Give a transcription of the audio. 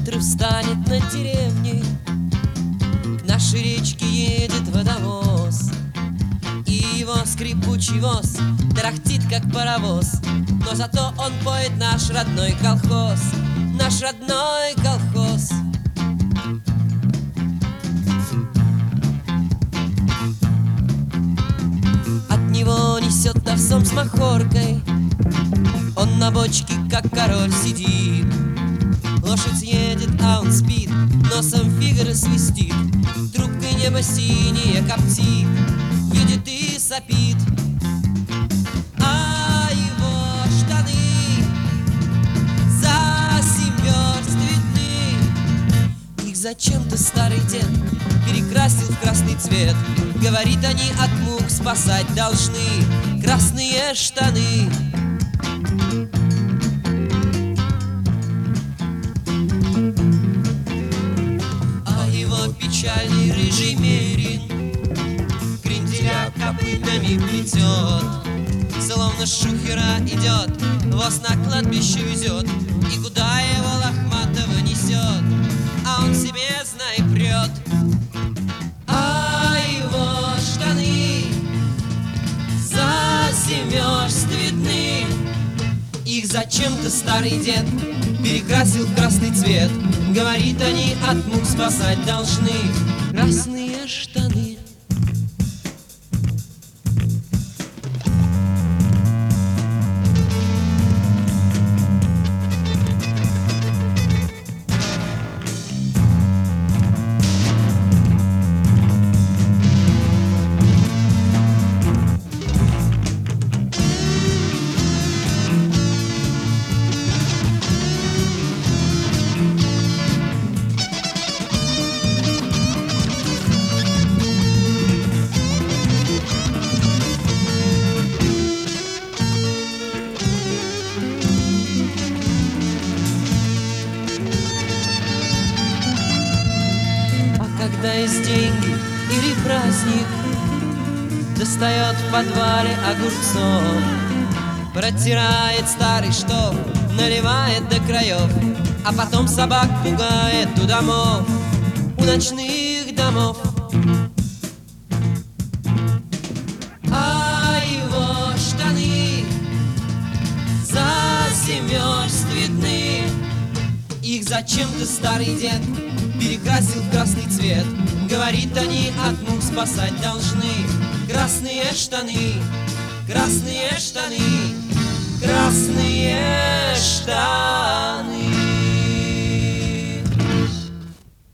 Завтра встанет над деревней, к нашей речке едет водовоз, и его скрипучий воз тарахтит, как паровоз. Но зато он поет наш родной колхоз, наш родной колхоз. От него несет овсом с махоркой, он на бочке, как король, сидит. Лошадь едет, а он спит, носом Фигаро свистит, трубкой небо синее коптит, едет и сопит. А его штаны за 7 верст видны. Их зачем-то старый дед перекрасил в красный цвет. Говорит, они от мук спасать должны красные штаны. Печальный рыжий мерин кренделя копытами плетет, словно шухера идет, воз на кладбище везет, и куда его лохматого несет, а он себе, знай, прет. А его штаны за 7 верст видны. Их зачем-то старый дед перекрасил в красный цвет. Говорит, они от мук спасать должны красные штаны. Когда есть деньги или праздник, достает в подвале огурцов, протирает старый штоф, наливает до краев, а потом собак пугает у домов, у ночных домов. А его штаны за 7 верст видны. Их зачем-то старый дед перекрасил в красный цвет. Говорит, они от мук спасать должны красные штаны, красные штаны, красные